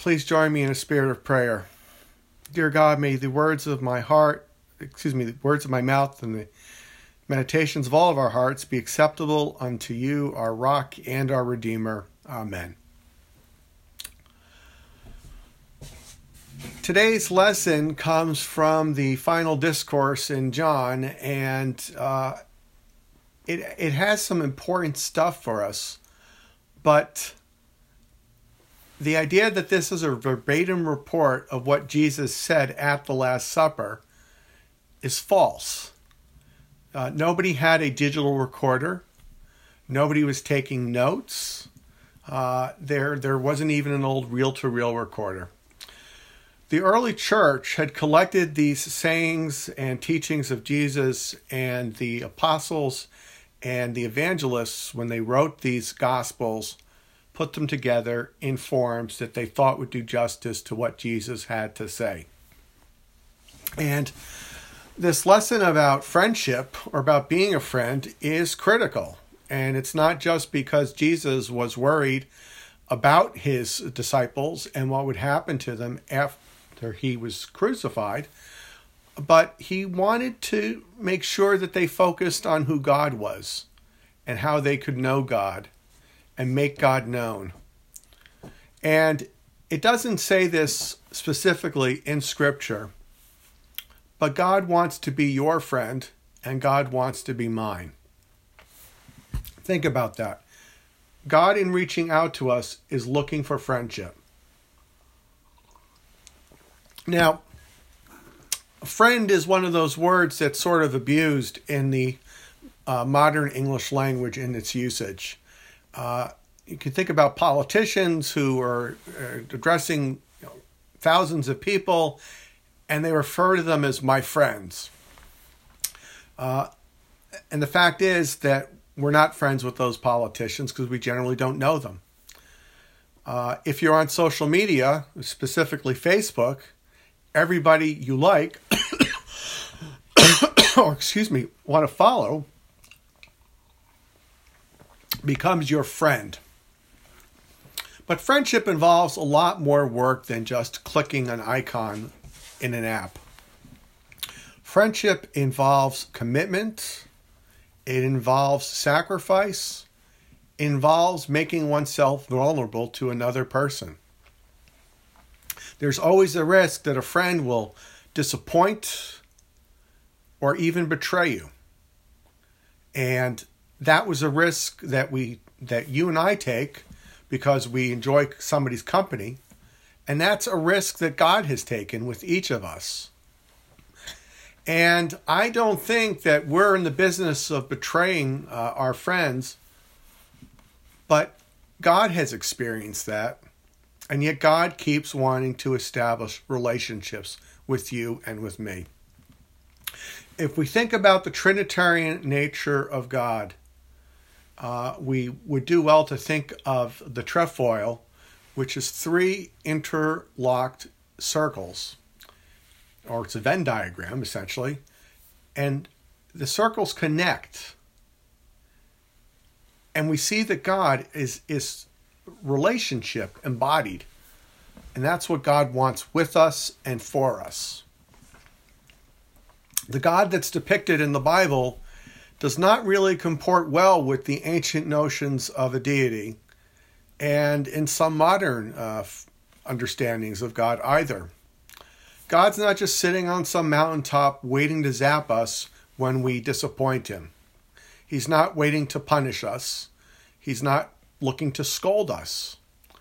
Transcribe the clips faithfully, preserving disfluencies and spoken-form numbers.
Please join me in a spirit of prayer. Dear God, may the words of my heart, excuse me, the words of my mouth and the meditations of all of our hearts be acceptable unto you, our rock and our redeemer. Amen. Today's lesson comes from the final discourse in John, and uh, it it has some important stuff for us, but the idea that this is a verbatim report of what Jesus said at the Last Supper is false. Uh, nobody had a digital recorder. Nobody was taking notes. Uh, there, there wasn't even an old reel-to-reel recorder. The early church had collected these sayings and teachings of Jesus, and the apostles and the evangelists, when they wrote these gospels, put them together in forms that they thought would do justice to what Jesus had to say. And this lesson about friendship, or about being a friend, is critical. And it's not just because Jesus was worried about his disciples and what would happen to them after he was crucified, but he wanted to make sure that they focused on who God was and how they could know God and make God known. And it doesn't say this specifically in Scripture, but God wants to be your friend and God wants to be mine. Think about that. God, in reaching out to us, is looking for friendship. Now, friend is one of those words that's sort of abused in the uh, modern English language in its usage. Uh, you can think about politicians who are uh, addressing you know, thousands of people, and they refer to them as my friends. Uh, and the fact is that we're not friends with those politicians because we generally don't know them. Uh, if you're on social media, specifically Facebook, everybody you like, or excuse me, want to follow, becomes your friend. But friendship involves a lot more work than just clicking an icon in an app. Friendship involves commitment. It involves sacrifice. It involves making oneself vulnerable to another person. There's always a risk that a friend will disappoint or even betray you. And that was a risk that we that you and I take because we enjoy somebody's company. And that's a risk that God has taken with each of us. And I don't think that we're in the business of betraying uh, our friends, but God has experienced that. And yet God keeps wanting to establish relationships with you and with me. If we think about the Trinitarian nature of God, uh, we would do well to think of the trefoil, which is three interlocked circles, or it's a Venn diagram, essentially, and the circles connect. And we see that God is, is relationship embodied, and that's what God wants with us and for us. The God that's depicted in the Bible does not really comport well with the ancient notions of a deity and in some modern uh, understandings of God either. God's not just sitting on some mountaintop waiting to zap us when we disappoint him. He's not waiting to punish us. He's not looking to scold us.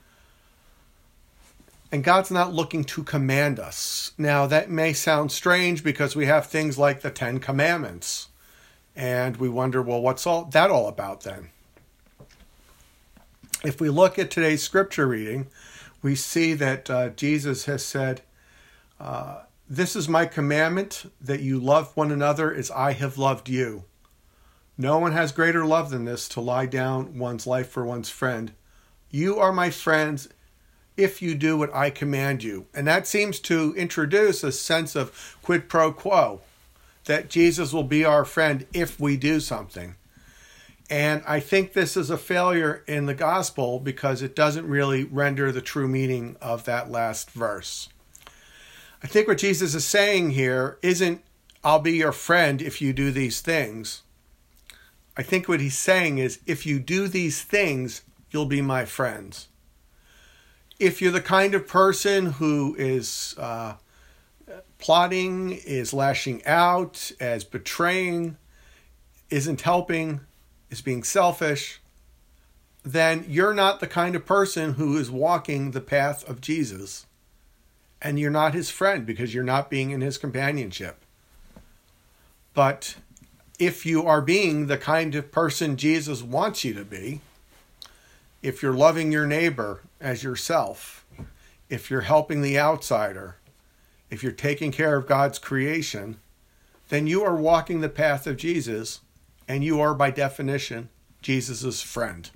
And God's not looking to command us. Now, that may sound strange because we have things like the Ten Commandments. And we wonder, well, what's all that all about then? If we look at today's scripture reading, we see that uh, Jesus has said, uh, this is my commandment, that you love one another as I have loved you. No one has greater love than this, to lie down one's life for one's friend. You are my friends if you do what I command you. And that seems to introduce a sense of quid pro quo, that Jesus will be our friend if we do something. And I think this is a failure in the gospel because it doesn't really render the true meaning of that last verse. I think what Jesus is saying here isn't, I'll be your friend if you do these things. I think what he's saying is, if you do these things, you'll be my friends. If you're the kind of person who is uh, plotting, is lashing out, is betraying, isn't helping, is being selfish, then you're not the kind of person who is walking the path of Jesus. And you're not his friend because you're not being in his companionship. But if you are being the kind of person Jesus wants you to be, if you're loving your neighbor as yourself, if you're helping the outsider, if you're taking care of God's creation, then you are walking the path of Jesus, and you are, by definition, Jesus' friend.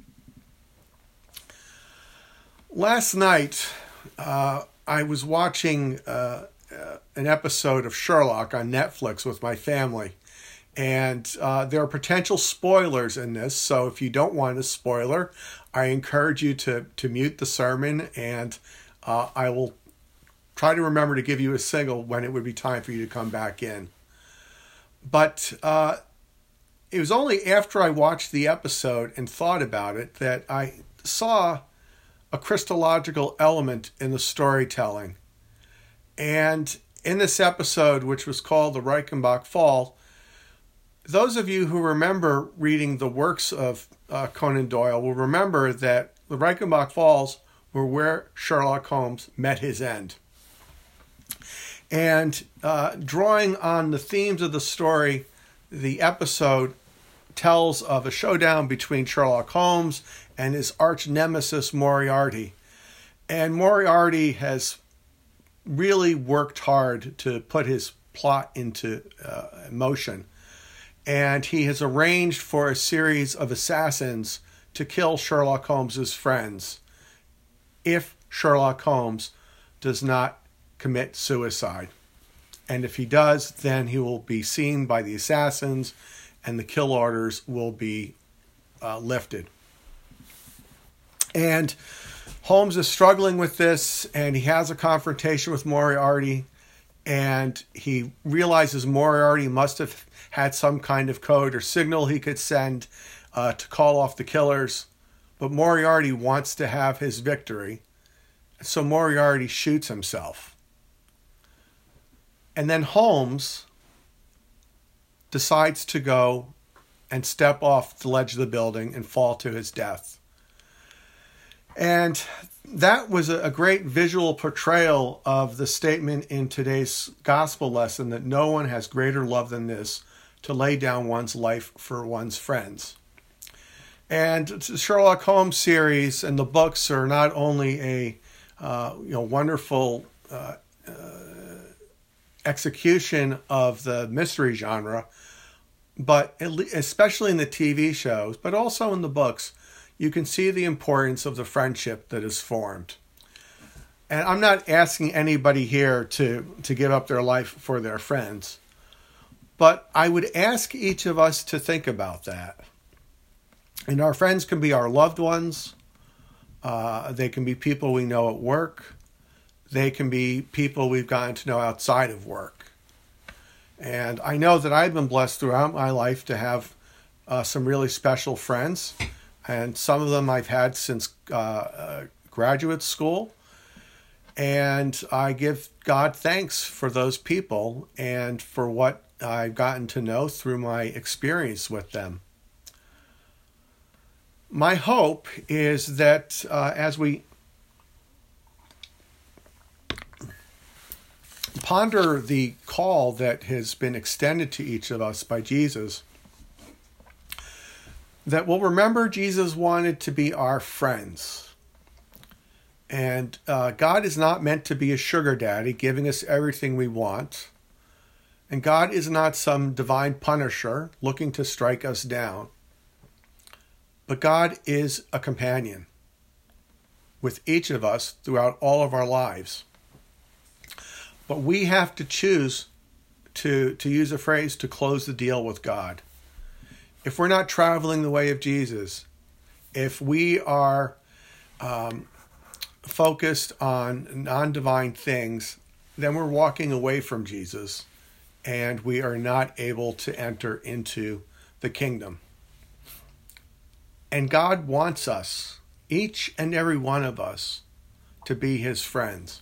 Last night, uh, I was watching uh, uh, an episode of Sherlock on Netflix with my family. And uh, there are potential spoilers in this, so if you don't want a spoiler, I encourage you to, to mute the sermon, and uh, I will try to remember to give you a signal when it would be time for you to come back in. But uh, it was only after I watched the episode and thought about it that I saw a Christological element in the storytelling. And in this episode, which was called The Reichenbach Fall, those of you who remember reading the works of uh, Conan Doyle will remember that the Reichenbach Falls were where Sherlock Holmes met his end. And uh, drawing on the themes of the story, the episode tells of a showdown between Sherlock Holmes and his arch nemesis Moriarty. And Moriarty has really worked hard to put his plot into uh, motion. And he has arranged for a series of assassins to kill Sherlock Holmes's friends if Sherlock Holmes does not commit suicide. And if he does, then he will be seen by the assassins and the kill orders will be uh, lifted. And Holmes is struggling with this, and he has a confrontation with Moriarty, and he realizes Moriarty must have had some kind of code or signal he could send uh, to call off the killers. But Moriarty wants to have his victory, so Moriarty shoots himself. And then Holmes decides to go and step off the ledge of the building and fall to his death. And that was a great visual portrayal of the statement in today's gospel lesson that no one has greater love than this, to lay down one's life for one's friends. And the Sherlock Holmes series and the books are not only a uh, you know wonderful uh, uh, execution of the mystery genre, but especially in the T V shows, but also in the books, you can see the importance of the friendship that is formed. And I'm not asking anybody here to, to give up their life for their friends, but I would ask each of us to think about that. And our friends can be our loved ones. Uh, they can be people we know at work. They can be people we've gotten to know outside of work. And I know that I've been blessed throughout my life to have uh, some really special friends. And some of them I've had since uh, uh, graduate school. And I give God thanks for those people and for what I've gotten to know through my experience with them. My hope is that uh, as we ponder the call that has been extended to each of us by Jesus, that we'll remember Jesus wanted to be our friends. And uh, God is not meant to be a sugar daddy giving us everything we want. And God is not some divine punisher looking to strike us down. But God is a companion with each of us throughout all of our lives. But we have to choose to, to use a phrase, to close the deal with God. if we're not traveling the way of Jesus, if we are um, focused on non-divine things, then we're walking away from Jesus, and we are not able to enter into the kingdom. And God wants us, each and every one of us, to be his friends.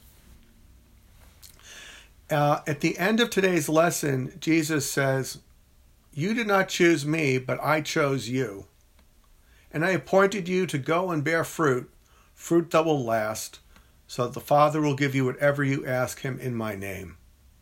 Uh, at the end of today's lesson, Jesus says, "You did not choose me, but I chose you. And I appointed you to go and bear fruit, fruit that will last, so that the Father will give you whatever you ask him in my name."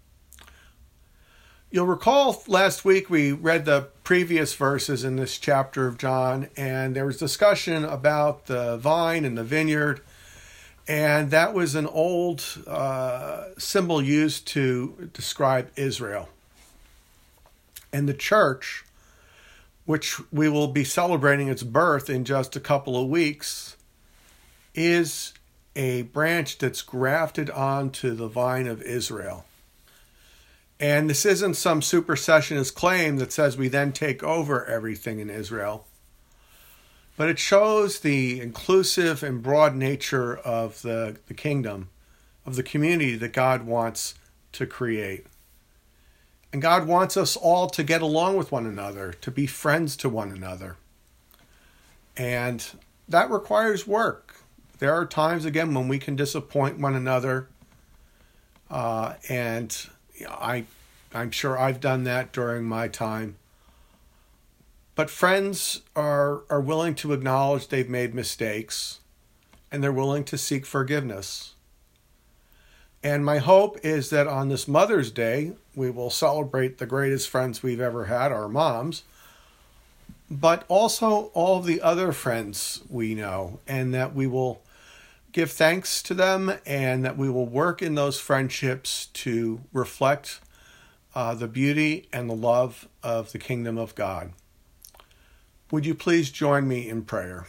You'll recall last week we read the previous verses in this chapter of John, and there was discussion about the vine and the vineyard, and that was an old uh, symbol used to describe Israel. And the church, which we will be celebrating its birth in just a couple of weeks, is a branch that's grafted onto the vine of Israel. And this isn't some supersessionist claim that says we then take over everything in Israel, but it shows the inclusive and broad nature of the, the kingdom, of the community that God wants to create. And God wants us all to get along with one another, to be friends to one another. And that requires work. There are times, again, when we can disappoint one another. Uh, and I, I'm sure I've done that during my time. But friends are, are willing to acknowledge they've made mistakes, and they're willing to seek forgiveness. And my hope is that on this Mother's Day, we will celebrate the greatest friends we've ever had, our moms, but also all of the other friends we know, and that we will give thanks to them, and that we will work in those friendships to reflect uh, the beauty and the love of the kingdom of God. Would you please join me in prayer?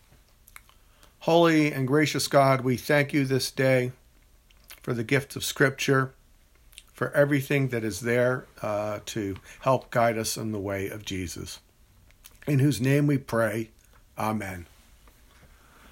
Holy and gracious God, we thank you this day for the gift of Scripture, for everything that is there uh, to help guide us in the way of Jesus. In whose name we pray, amen.